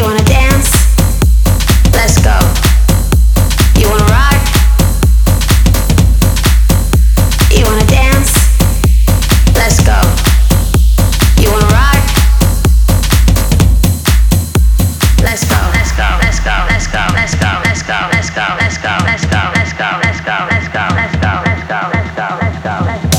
wanna dance? Let's go. You wanna rock? You wanna dance? Let's go. You wanna rock? Let's go. Let's go. Let's go. Let's go. Let's go. Let's go. Let's go. Let's go. Let's go. Let's go. Let's go. Let's go. Let's go. Let's go. Let's go. Let's go. Let's go.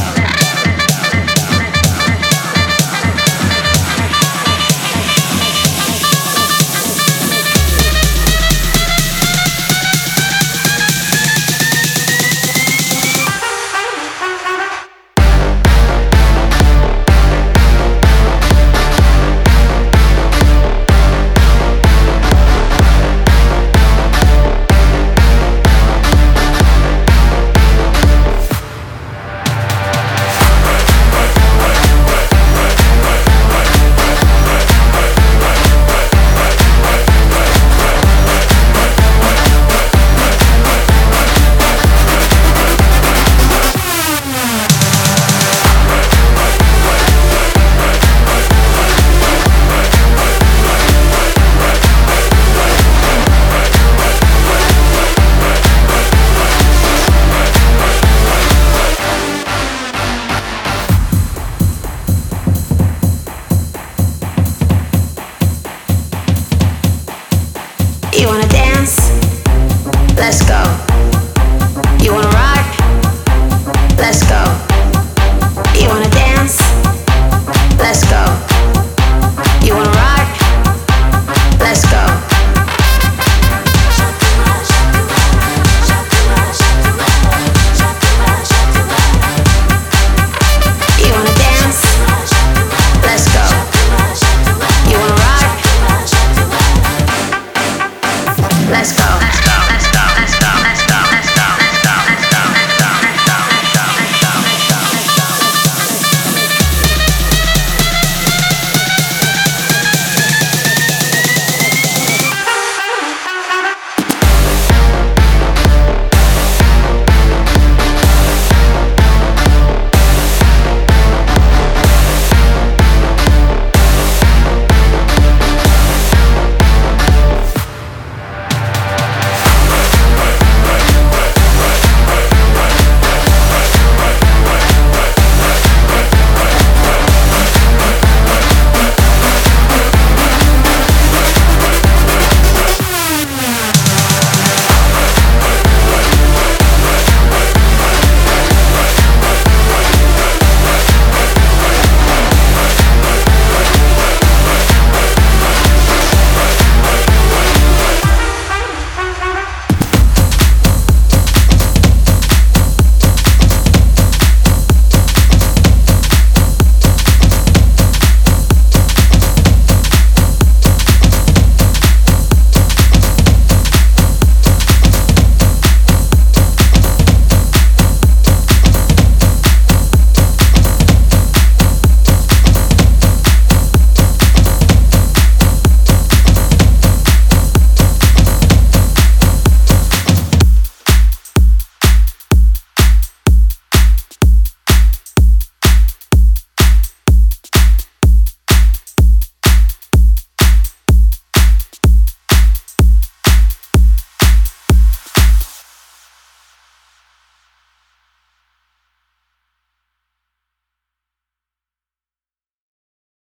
You wanna dance? Let's go.